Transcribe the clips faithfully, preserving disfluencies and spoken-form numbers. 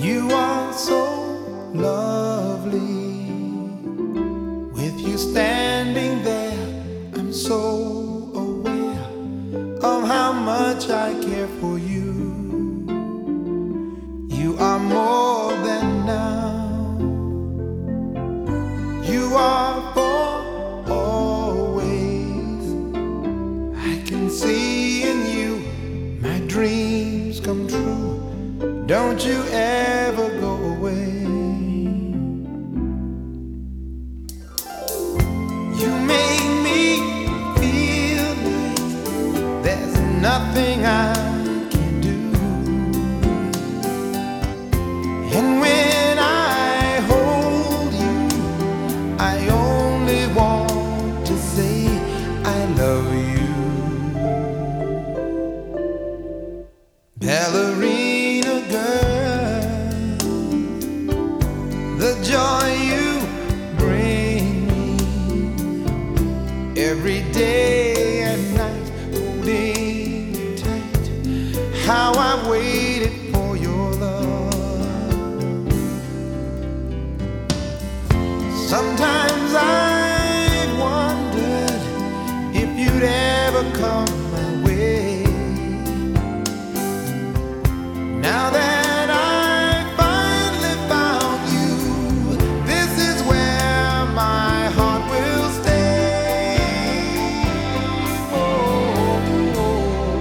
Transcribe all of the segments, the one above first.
You are so lovely. With you standing there, I'm so aware of how much I care for you. You are more than now. You are for always. I can see in you my dreams come true. Don't you ever go away. You make me feel like there's nothing I can do. And when I hold you, I only want to say I love you. Ballerina girl, the joy you bring me every day and night, holding you tight. How I've waited for your love. Sometimes I've wondered if you'd ever come my way. Now that I finally found you, this is where my heart will stay. Oh, oh,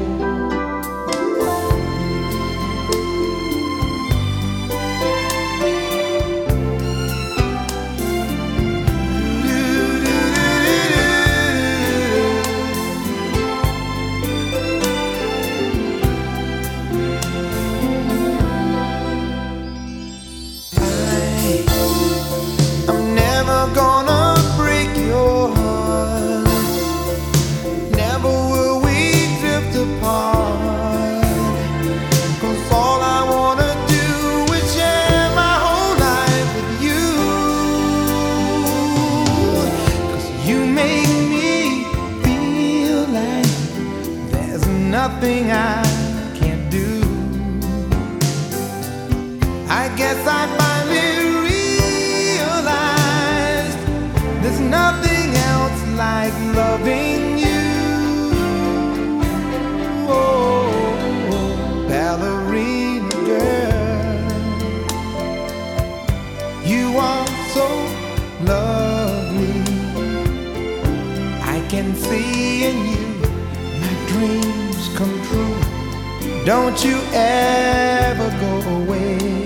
nothing I can't do. I guess I finally realized there's nothing else like loving you. Oh, ballerina girl, you are so lovely. I can see in you my dreams come true. Don't you ever go away.